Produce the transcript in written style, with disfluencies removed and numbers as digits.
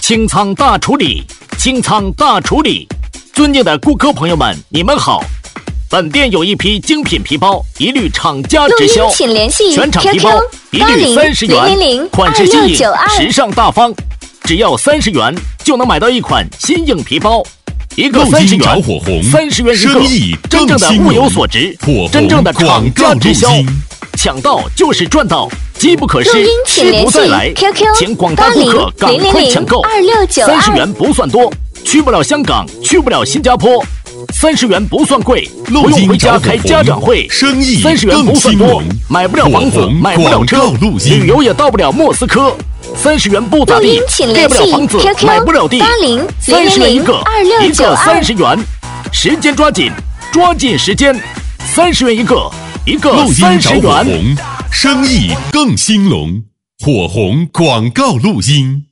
清仓大处理，清仓大处理。尊敬的顾客朋友们，你们好。本店有一批精品皮包，一律厂家直销， 请联系全场皮包一律30元，款式新颖，时尚大方，只要30元就能买到一款新颖皮包，一个30元，30元一个，真正的物有所值，真正的厂家直销，抢到就是赚到，机不可失，失不再来。请广大顾客赶快抢购，30元不算多，去不了香港，去不了新加坡。30元不算贵，不用回家开家长会。30元不算多，买不了房子，买不了车，旅游也到不了莫斯科。30元不咋地，盖不了房子，买不了地。30元一个，一个30元，时间抓紧，抓紧时间，30元一个，一个30元。 生意更兴隆，火红广告录音。